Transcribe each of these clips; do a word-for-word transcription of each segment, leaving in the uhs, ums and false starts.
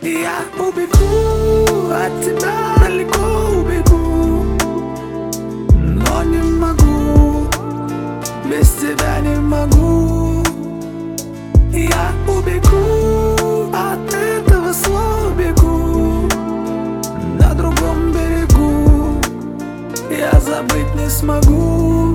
Я убегу от тебя, далеко убегу, но не могу, без тебя не могу. Я убегу от этого слова, бегу на другом берегу, я забыть не смогу.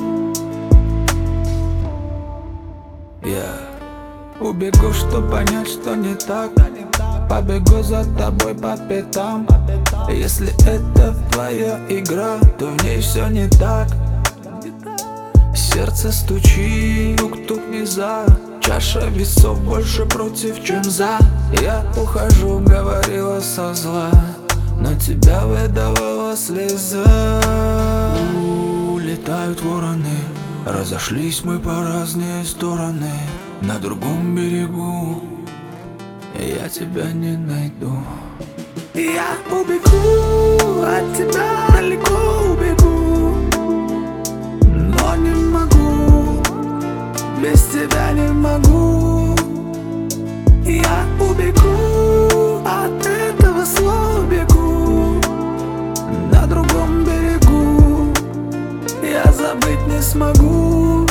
Я убегу, чтоб понять, что не так. Побегу за тобой по пятам. Если это твоя игра, то в ней все не так. Сердце стучит, тук-тук не за. Чаша весов больше против, чем за. Я ухожу, говорила со зла, но тебя выдавала слеза. Улетают вороны, разошлись мы по разные стороны. На другом берегу я тебя не найду. Я убегу от тебя, далеко убегу, но не могу, без тебя не могу. Я убегу от этого слова, бегу на другом берегу, я забыть не смогу.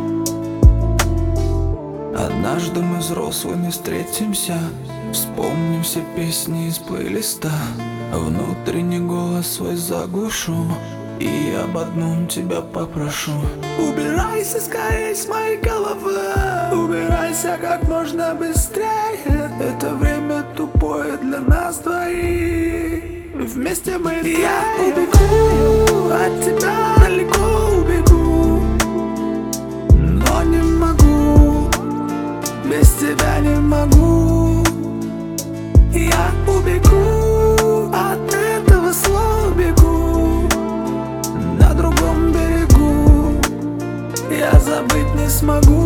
Однажды мы взрослыми встретимся, вспомним все песни из плейлиста. Внутренний голос свой заглушу и об одном тебя попрошу. Убирайся скорее с моей головы, убирайся как можно быстрее. Это время тупое для нас двоих, вместе мы втроем. Я убегу от тебя, далеко убегу, но не могу, без тебя не могу. Я убегу от этого слова, бегу на другом берегу, я забыть не смогу.